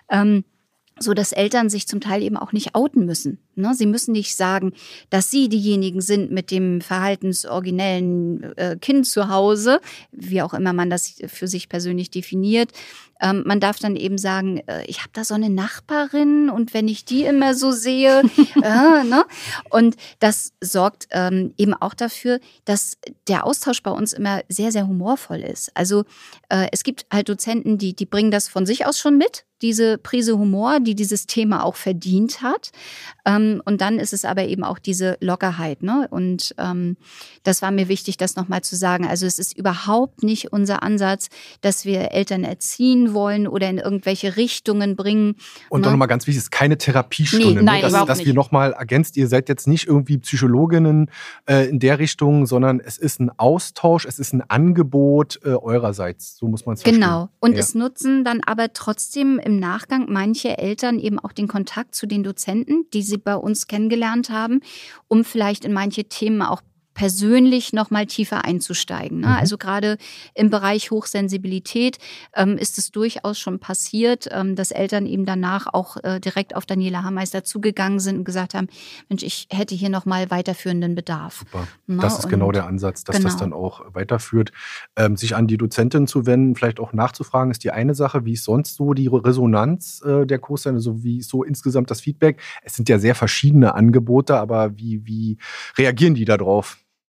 So dass Eltern sich zum Teil eben auch nicht outen müssen. Ne? Sie müssen nicht sagen, dass sie diejenigen sind mit dem verhaltensoriginellen Kind zu Hause, wie auch immer man das für sich persönlich definiert. Man darf dann eben sagen, ich habe da so eine Nachbarin und wenn ich die immer so sehe, ne? Und das sorgt eben auch dafür, dass der Austausch bei uns immer sehr, sehr humorvoll ist. Also es gibt halt Dozenten, die bringen das von sich aus schon mit, diese Prise Humor, die dieses Thema auch verdient hat. Und dann ist es aber eben auch diese Lockerheit, ne? Und das war mir wichtig, das nochmal zu sagen. Also es ist überhaupt nicht unser Ansatz, dass wir Eltern erziehen wollen oder in irgendwelche Richtungen bringen. Und dann nochmal ganz wichtig, es ist keine Therapiestunde. Nein, dass wir nochmal ergänzt, ihr seid jetzt nicht irgendwie Psychologinnen in der Richtung, sondern es ist ein Austausch, es ist ein Angebot eurerseits. So muss man es verstehen. Genau. Und es nutzen dann aber trotzdem im Nachgang manche Eltern eben auch den Kontakt zu den Dozenten, die sie bei uns kennengelernt haben, um vielleicht in manche Themen auch persönlich noch mal tiefer einzusteigen. Ne? Also gerade im Bereich Hochsensibilität ist es durchaus schon passiert, dass Eltern eben danach auch direkt auf Daniela Hameister zugegangen sind und gesagt haben, Mensch, ich hätte hier noch mal weiterführenden Bedarf. Super. Das ist genau der Ansatz, dass das dann auch weiterführt. Sich an die Dozentin zu wenden, vielleicht auch nachzufragen, ist die eine Sache. Wie ist sonst so die Resonanz der Co-Szene, also wie ist so insgesamt das Feedback? Es sind ja sehr verschiedene Angebote, aber wie reagieren die da drauf?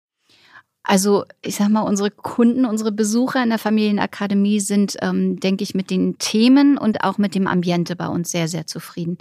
Also ich sag mal, unsere Kunden, unsere Besucher in der Familienakademie sind, denke ich, mit den Themen und auch mit dem Ambiente bei uns sehr, sehr zufrieden.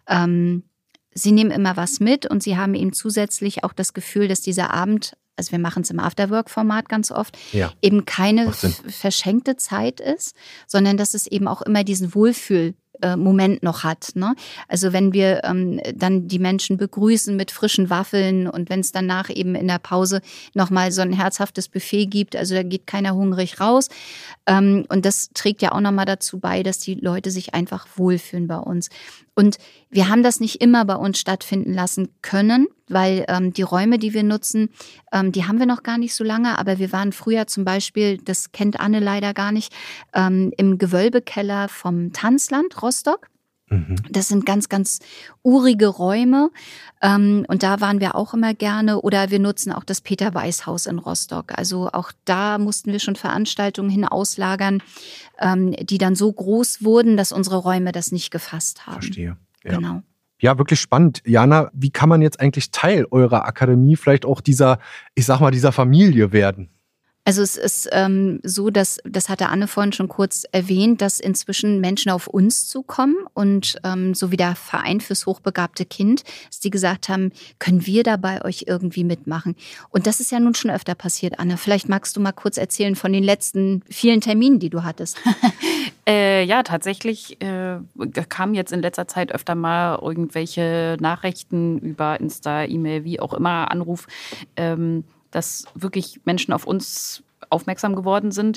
Sie nehmen immer was mit und sie haben eben zusätzlich auch das Gefühl, dass dieser Abend, also wir machen es im Afterwork-Format ganz oft, eben keine verschenkte Zeit ist, sondern dass es eben auch immer diesen Moment noch hat. Ne? Also wenn wir dann die Menschen begrüßen mit frischen Waffeln und wenn es danach eben in der Pause nochmal so ein herzhaftes Buffet gibt, also da geht keiner hungrig raus. Und das trägt ja auch nochmal dazu bei, dass die Leute sich einfach wohlfühlen bei uns. Und wir haben das nicht immer bei uns stattfinden lassen können, weil die Räume, die wir nutzen, die haben wir noch gar nicht so lange. Aber wir waren früher zum Beispiel, das kennt Anne leider gar nicht, im Gewölbekeller vom Tanzland Rostock. Das sind ganz, ganz urige Räume und da waren wir auch immer gerne. Oder wir nutzen auch das Peter-Weiß-Haus in Rostock. Also auch da mussten wir schon Veranstaltungen hin auslagern, die dann so groß wurden, dass unsere Räume das nicht gefasst haben. Verstehe. Ja. Genau. Ja, wirklich spannend. Jana, wie kann man jetzt eigentlich Teil eurer Akademie, vielleicht auch dieser Familie werden? Also es ist so, das hatte Anne vorhin schon kurz erwähnt, dass inzwischen Menschen auf uns zukommen und so wie der Verein fürs hochbegabte Kind, dass die gesagt haben, können wir da bei euch irgendwie mitmachen? Und das ist ja nun schon öfter passiert, Anne. Vielleicht magst du mal kurz erzählen von den letzten vielen Terminen, die du hattest. Ja, tatsächlich kamen jetzt in letzter Zeit öfter mal irgendwelche Nachrichten über Insta, E-Mail, wie auch immer, Anruf, dass wirklich Menschen auf uns aufmerksam geworden sind.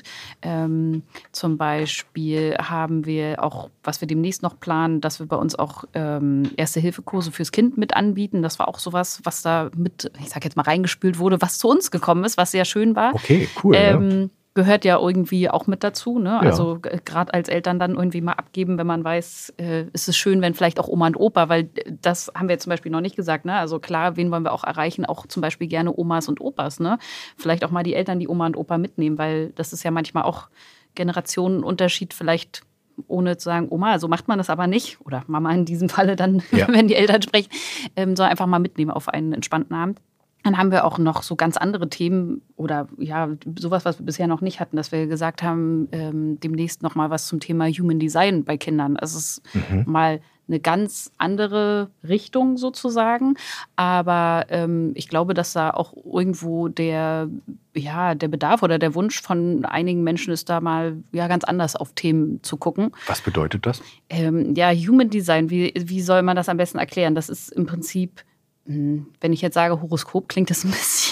Zum Beispiel haben wir auch, was wir demnächst noch planen, dass wir bei uns auch Erste-Hilfe-Kurse fürs Kind mit anbieten. Das war auch sowas, was da mit, ich sag jetzt mal, reingespült wurde, was zu uns gekommen ist, was sehr schön war. Okay, cool. Gehört ja irgendwie auch mit dazu, ne? Ja. Also gerade als Eltern dann irgendwie mal abgeben, wenn man weiß, ist es schön, wenn vielleicht auch Oma und Opa, weil das haben wir zum Beispiel noch nicht gesagt, ne? Also klar, wen wollen wir auch erreichen? Auch zum Beispiel gerne Omas und Opas, ne? Vielleicht auch mal die Eltern, die Oma und Opa mitnehmen, weil das ist ja manchmal auch Generationenunterschied, vielleicht ohne zu sagen, Oma, so macht man das aber nicht. Oder Mama in diesem Falle dann, wenn die Eltern sprechen, sondern einfach mal mitnehmen auf einen entspannten Abend. Dann haben wir auch noch so ganz andere Themen oder ja, sowas, was wir bisher noch nicht hatten, dass wir gesagt haben, demnächst noch mal was zum Thema Human Design bei Kindern. Also es ist mal eine ganz andere Richtung sozusagen. Aber ich glaube, dass da auch irgendwo der Bedarf oder der Wunsch von einigen Menschen ist, da mal ganz anders auf Themen zu gucken. Was bedeutet das? Human Design, wie soll man das am besten erklären? Das ist im Prinzip, wenn ich jetzt sage Horoskop, klingt das ein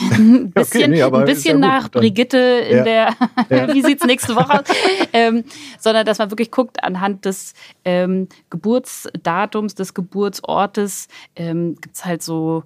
bisschen nach Brigitte in der, wie sieht's nächste Woche aus? Sondern dass man wirklich guckt anhand des Geburtsdatums, des Geburtsortes, gibt's halt so,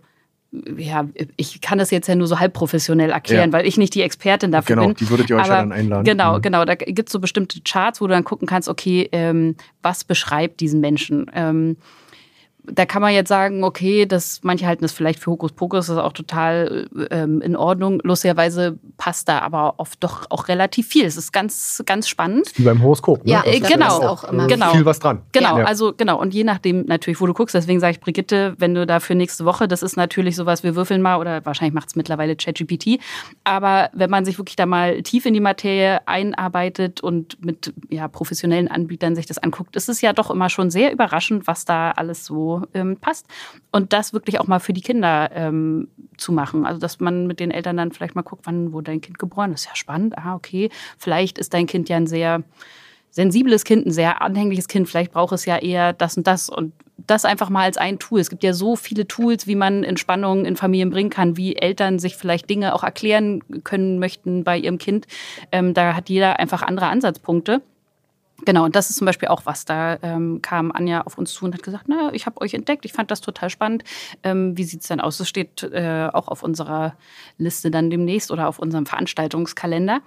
ich kann das jetzt ja nur so halb professionell erklären, weil ich nicht die Expertin dafür bin. Genau, die würdet ihr euch ja dann einladen. Genau, da gibt's so bestimmte Charts, wo du dann gucken kannst, okay, was beschreibt diesen Menschen? Da kann man jetzt sagen, okay, manche halten das vielleicht für Hokuspokus, das ist auch total in Ordnung. Lustigerweise passt da aber oft doch auch relativ viel. Es ist ganz, ganz spannend. Wie beim Horoskop. Ne? Ja, genau. Auch immer viel was dran. Genau, und je nachdem natürlich, wo du guckst, deswegen sage ich, Brigitte, wenn du da für nächste Woche, das ist natürlich sowas, wir würfeln mal oder wahrscheinlich macht es mittlerweile ChatGPT, aber wenn man sich wirklich da mal tief in die Materie einarbeitet und mit professionellen Anbietern sich das anguckt, ist es ja doch immer schon sehr überraschend, was da alles so so passt. Und das wirklich auch mal für die Kinder zu machen. Also, dass man mit den Eltern dann vielleicht mal guckt, wann wurde dein Kind geboren. Das ist ja spannend. Okay. Vielleicht ist dein Kind ja ein sehr sensibles Kind, ein sehr anhängliches Kind. Vielleicht braucht es ja eher das und das. Und das einfach mal als ein Tool. Es gibt ja so viele Tools, wie man Entspannung in Familien bringen kann, wie Eltern sich vielleicht Dinge auch erklären können möchten bei ihrem Kind. Da hat jeder einfach andere Ansatzpunkte. Genau, und das ist zum Beispiel auch was. Da kam Anja auf uns zu und hat gesagt, ich habe euch entdeckt, ich fand das total spannend. Wie sieht es denn aus? Das steht auch auf unserer Liste dann demnächst oder auf unserem Veranstaltungskalender.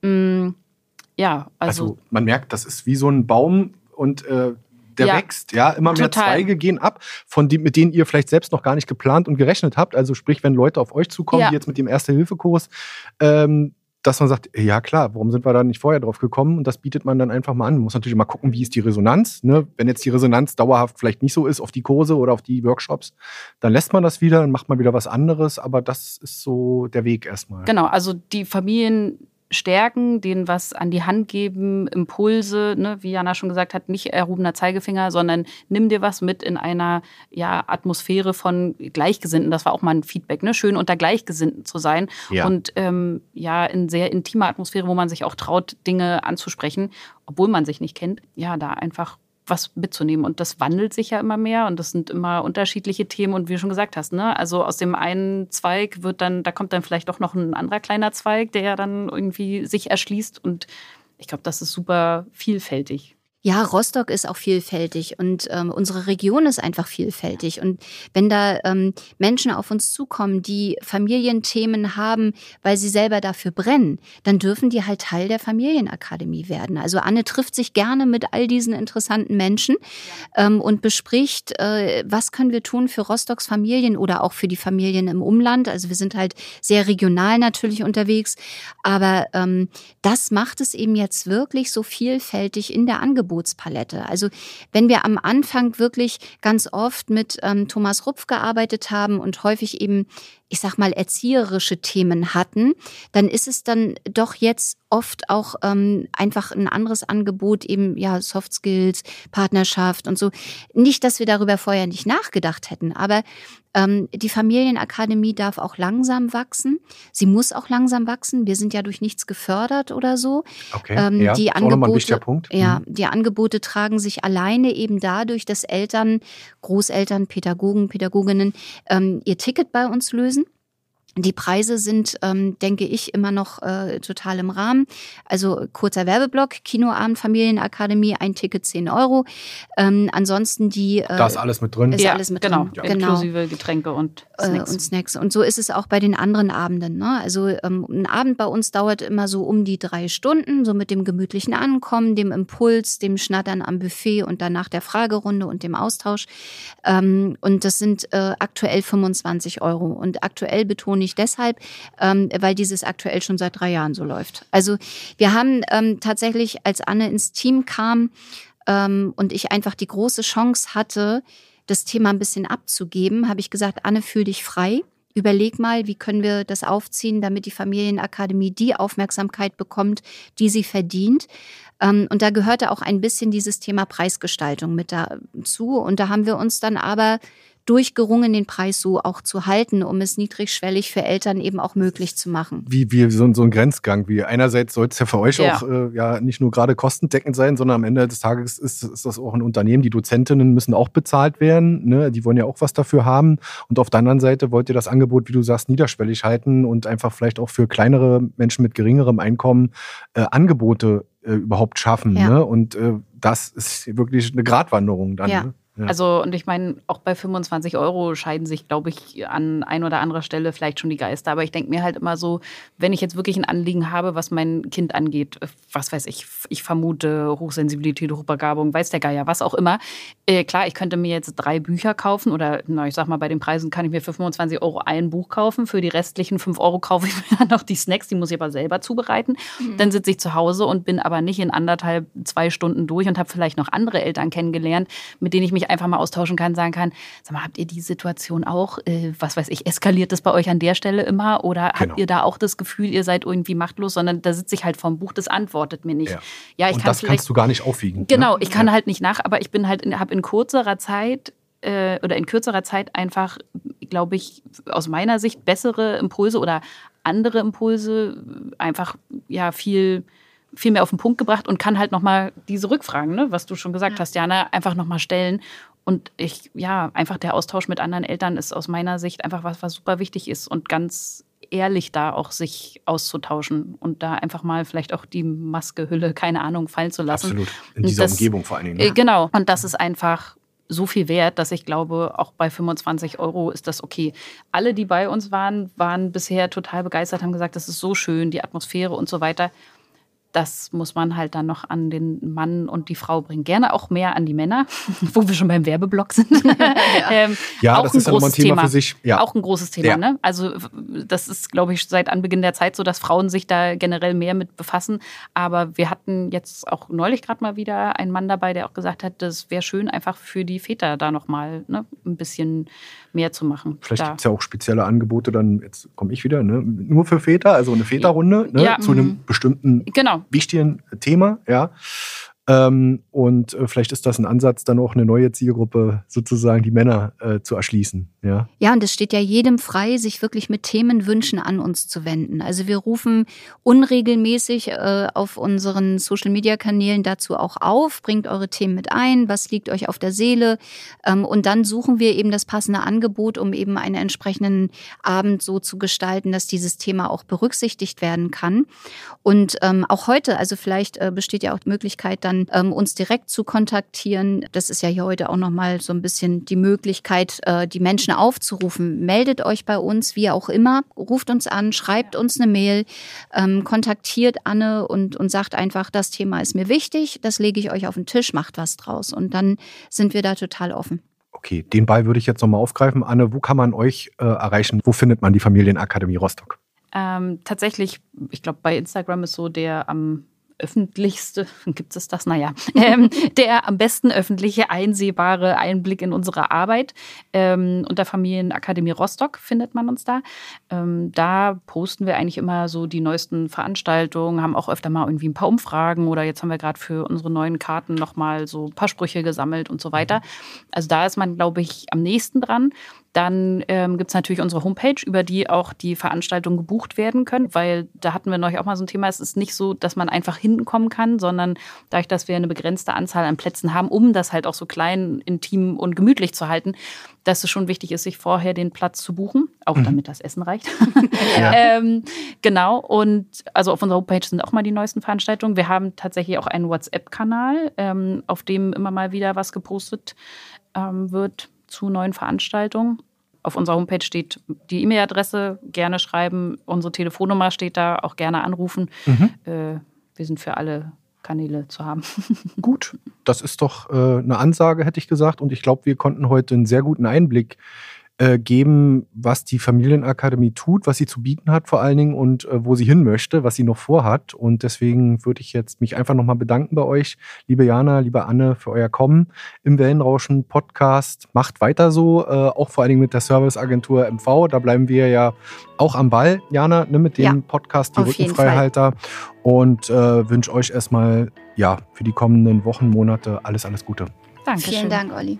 Ja, also man merkt, das ist wie so ein Baum und der wächst, ja, immer mehr total. Zweige gehen ab, mit denen ihr vielleicht selbst noch gar nicht geplant und gerechnet habt. Also sprich, wenn Leute auf euch zukommen, die jetzt mit dem Erste-Hilfe-Kurs, dass man sagt, ja klar, warum sind wir da nicht vorher drauf gekommen? Und das bietet man dann einfach mal an. Man muss natürlich mal gucken, wie ist die Resonanz. Ne? Wenn jetzt die Resonanz dauerhaft vielleicht nicht so ist auf die Kurse oder auf die Workshops, dann lässt man das wieder, dann macht man wieder was anderes. Aber das ist so der Weg erstmal. Genau, also die Familien stärken, denen was an die Hand geben, Impulse, ne, wie Jana schon gesagt hat, nicht erhobener Zeigefinger, sondern nimm dir was mit in einer Atmosphäre von Gleichgesinnten. Das war auch mal ein Feedback, ne? Schön unter Gleichgesinnten zu sein und in sehr intimer Atmosphäre, wo man sich auch traut, Dinge anzusprechen, obwohl man sich nicht kennt. Ja, da einfach was mitzunehmen. Und das wandelt sich ja immer mehr und das sind immer unterschiedliche Themen. Und wie du schon gesagt hast, ne, also aus dem einen Zweig da kommt dann vielleicht doch noch ein anderer kleiner Zweig, der ja dann irgendwie sich erschließt. Und ich glaube, das ist super vielfältig. Ja, Rostock ist auch vielfältig und unsere Region ist einfach vielfältig. Und wenn da Menschen auf uns zukommen, die Familienthemen haben, weil sie selber dafür brennen, dann dürfen die halt Teil der Familienakademie werden. Also Anne trifft sich gerne mit all diesen interessanten Menschen und bespricht, was können wir tun für Rostocks Familien oder auch für die Familien im Umland. Also wir sind halt sehr regional natürlich unterwegs, aber das macht es eben jetzt wirklich so vielfältig in der Angebotspalette. Also wenn wir am Anfang wirklich ganz oft mit Thomas Rupf gearbeitet haben und häufig eben, ich sag mal, erzieherische Themen hatten, dann ist es dann doch jetzt oft auch einfach ein anderes Angebot, eben Soft Skills, Partnerschaft und so. Nicht, dass wir darüber vorher nicht nachgedacht hätten, aber die Familienakademie darf auch langsam wachsen. Sie muss auch langsam wachsen. Wir sind ja durch nichts gefördert oder so. Okay, die Angebote, auch nochmal ein wichtiger Punkt. Ja, die Angebote tragen sich alleine eben dadurch, dass Eltern, Großeltern, Pädagogen, Pädagoginnen ihr Ticket bei uns lösen. Die Preise sind, denke ich, immer noch total im Rahmen. Also kurzer Werbeblock, Kinoabend, Familienakademie, ein Ticket 10 €. Ansonsten da ist alles mit drin. Ist alles mit drin. Genau. Inklusive Getränke und Snacks. Und so ist es auch bei den anderen Abenden. Ne? Also ein Abend bei uns dauert immer so um die 3 Stunden, so mit dem gemütlichen Ankommen, dem Impuls, dem Schnattern am Buffet und danach der Fragerunde und dem Austausch. Und das sind aktuell 25 €. Und aktuell betone ich deshalb, weil dieses aktuell schon seit 3 Jahren so läuft. Also wir haben tatsächlich, als Anne ins Team kam und ich einfach die große Chance hatte, das Thema ein bisschen abzugeben, habe ich gesagt, Anne, fühl dich frei. Überleg mal, wie können wir das aufziehen, damit die Familienakademie die Aufmerksamkeit bekommt, die sie verdient. Und da gehörte auch ein bisschen dieses Thema Preisgestaltung mit dazu. Und da haben wir uns dann aber durchgerungen, den Preis so auch zu halten, um es niedrigschwellig für Eltern eben auch möglich zu machen. Wie so ein Grenzgang. Wie einerseits soll es ja für euch auch nicht nur gerade kostendeckend sein, sondern am Ende des Tages ist das auch ein Unternehmen. Die Dozentinnen müssen auch bezahlt werden. Ne? Die wollen ja auch was dafür haben. Und auf der anderen Seite wollt ihr das Angebot, wie du sagst, niederschwellig halten und einfach vielleicht auch für kleinere Menschen mit geringerem Einkommen Angebote überhaupt schaffen. Ja. Ne? Und das ist wirklich eine Gratwanderung dann. Ja. Ne? Ja. Also, und ich meine, auch bei 25 € scheiden sich, glaube ich, an ein oder anderer Stelle vielleicht schon die Geister. Aber ich denke mir halt immer so, wenn ich jetzt wirklich ein Anliegen habe, was mein Kind angeht, was weiß ich vermute Hochsensibilität, Hochbegabung, weiß der Geier, was auch immer. Klar, ich könnte mir jetzt 3 Bücher kaufen oder, ich sag mal, bei den Preisen kann ich mir für 25 € ein Buch kaufen. Für die restlichen 5 € kaufe ich mir dann noch die Snacks, die muss ich aber selber zubereiten. Dann sitze ich zu Hause und bin aber nicht in 1,5, 2 Stunden durch und habe vielleicht noch andere Eltern kennengelernt, mit denen ich mich einfach mal austauschen kann, sagen kann, sag mal, habt ihr die Situation auch, was weiß ich, eskaliert das bei euch an der Stelle immer oder habt ihr da auch das Gefühl, ihr seid irgendwie machtlos, sondern da sitze ich halt vorm Buch, das antwortet mir nicht. Ja, ich und das kannst du gar nicht aufwiegen. Genau, ich kann halt nicht aber ich bin halt, habe in kurzer Zeit oder in kürzerer Zeit einfach, glaube ich, aus meiner Sicht bessere Impulse oder andere Impulse einfach viel mehr auf den Punkt gebracht und kann halt nochmal diese Rückfragen, ne, was du schon gesagt hast, Jana, einfach nochmal stellen. Und einfach der Austausch mit anderen Eltern ist aus meiner Sicht einfach was super wichtig ist und ganz ehrlich da auch sich auszutauschen und da einfach mal vielleicht auch die Maske, Hülle, keine Ahnung, fallen zu lassen. Absolut, in dieser Umgebung vor allen Dingen. Ne? Genau, und das ist einfach so viel wert, dass ich glaube, auch bei 25 € ist das okay. Alle, die bei uns waren bisher total begeistert, haben gesagt, das ist so schön, die Atmosphäre und so weiter. Das muss man halt dann noch an den Mann und die Frau bringen. Gerne auch mehr an die Männer, wo wir schon beim Werbeblock sind. Ja, das ist ja nochmal ein Thema für sich. Ja. Auch ein großes Thema. Ja. Ne? Also das ist, glaube ich, seit Anbeginn der Zeit so, dass Frauen sich da generell mehr mit befassen. Aber wir hatten jetzt auch neulich gerade mal wieder einen Mann dabei, der auch gesagt hat, das wäre schön, einfach für die Väter da nochmal ein bisschen mehr zu machen. Vielleicht gibt es ja auch spezielle Angebote, dann, jetzt komme ich wieder, ne? Nur für Väter, also eine Väterrunde, ne? Zu einem bestimmten wichtigen Thema, ja. Und vielleicht ist das ein Ansatz, dann auch eine neue Zielgruppe, sozusagen die Männer zu erschließen. Ja, und es steht ja jedem frei, sich wirklich mit Themenwünschen an uns zu wenden. Also wir rufen unregelmäßig auf unseren Social-Media-Kanälen dazu auch auf, bringt eure Themen mit ein, was liegt euch auf der Seele, und dann suchen wir eben das passende Angebot, um eben einen entsprechenden Abend so zu gestalten, dass dieses Thema auch berücksichtigt werden kann. Und auch heute, also vielleicht besteht ja auch die Möglichkeit, dann uns direkt zu kontaktieren. Das ist ja hier heute auch nochmal so ein bisschen die Möglichkeit, die Menschen aufzurufen. Meldet euch bei uns, wie auch immer, ruft uns an, schreibt uns eine Mail, kontaktiert Anne und sagt einfach, das Thema ist mir wichtig, das lege ich euch auf den Tisch, macht was draus. Und dann sind wir da total offen. Okay, den Ball würde ich jetzt nochmal aufgreifen. Anne, wo kann man euch erreichen? Wo findet man die Familienakademie Rostock? Tatsächlich, ich glaube, bei Instagram ist so der am öffentlichste, gibt es das? Naja, der am besten öffentliche, einsehbare Einblick in unsere Arbeit. Unter Familienakademie Rostock findet man uns da. Da posten wir eigentlich immer so die neuesten Veranstaltungen, haben auch öfter mal irgendwie ein paar Umfragen oder jetzt haben wir gerade für unsere neuen Karten nochmal so ein paar Sprüche gesammelt und so weiter. Also da ist man, glaube ich, am nächsten dran. Dann gibt es natürlich unsere Homepage, über die auch die Veranstaltungen gebucht werden können, weil da hatten wir neulich auch mal so ein Thema, es ist nicht so, dass man einfach hinkommen kann, sondern dadurch, dass wir eine begrenzte Anzahl an Plätzen haben, um das halt auch so klein, intim und gemütlich zu halten, dass es schon wichtig ist, sich vorher den Platz zu buchen, auch damit das Essen reicht. Ja. Genau, und also auf unserer Homepage sind auch mal die neuesten Veranstaltungen. Wir haben tatsächlich auch einen WhatsApp-Kanal, auf dem immer mal wieder was gepostet wird zu neuen Veranstaltungen. Auf unserer Homepage steht die E-Mail-Adresse, gerne schreiben. Unsere Telefonnummer steht da, auch gerne anrufen. Wir sind für alle Kanäle zu haben. Gut, das ist doch eine Ansage, hätte ich gesagt. Und ich glaube, wir konnten heute einen sehr guten Einblick geben, was die Familienakademie tut, was sie zu bieten hat vor allen Dingen und wo sie hin möchte, was sie noch vorhat. Und deswegen würde ich jetzt mich einfach nochmal bedanken bei euch, liebe Jana, liebe Anne, für euer Kommen im Wellenrauschen-Podcast. Macht weiter so, auch vor allen Dingen mit der Serviceagentur MV. Da bleiben wir ja auch am Ball, Jana, ne, mit dem Podcast Die Rückenfreihalter. Und wünsche euch erstmal für die kommenden Wochen, Monate alles Gute. Dankeschön. Vielen Dank, Olli.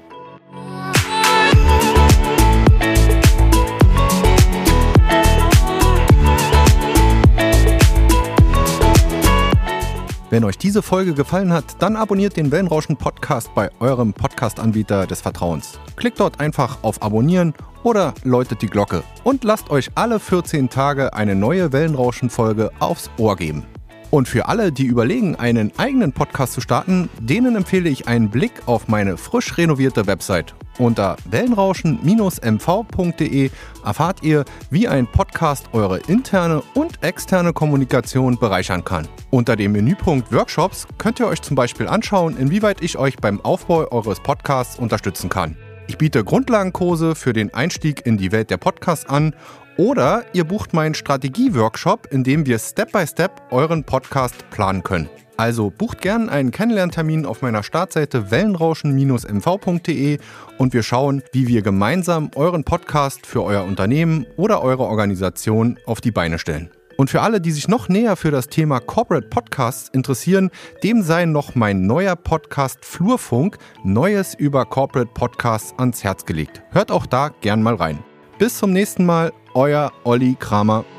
Wenn euch diese Folge gefallen hat, dann abonniert den Wellenrauschen-Podcast bei eurem Podcast-Anbieter des Vertrauens. Klickt dort einfach auf Abonnieren oder läutet die Glocke und lasst euch alle 14 Tage eine neue Wellenrauschen-Folge aufs Ohr geben. Und für alle, die überlegen, einen eigenen Podcast zu starten, denen empfehle ich einen Blick auf meine frisch renovierte Website. Unter wellenrauschen-mv.de erfahrt ihr, wie ein Podcast eure interne und externe Kommunikation bereichern kann. Unter dem Menüpunkt Workshops könnt ihr euch zum Beispiel anschauen, inwieweit ich euch beim Aufbau eures Podcasts unterstützen kann. Ich biete Grundlagenkurse für den Einstieg in die Welt der Podcasts an. Oder ihr bucht meinen Strategie-Workshop, in dem wir Step by Step euren Podcast planen können. Also bucht gern einen Kennenlerntermin auf meiner Startseite wellenrauschen-mv.de und wir schauen, wie wir gemeinsam euren Podcast für euer Unternehmen oder eure Organisation auf die Beine stellen. Und für alle, die sich noch näher für das Thema Corporate Podcasts interessieren, dem sei noch mein neuer Podcast Flurfunk, Neues über Corporate Podcasts, ans Herz gelegt. Hört auch da gern mal rein. Bis zum nächsten Mal, euer Olli Kramer.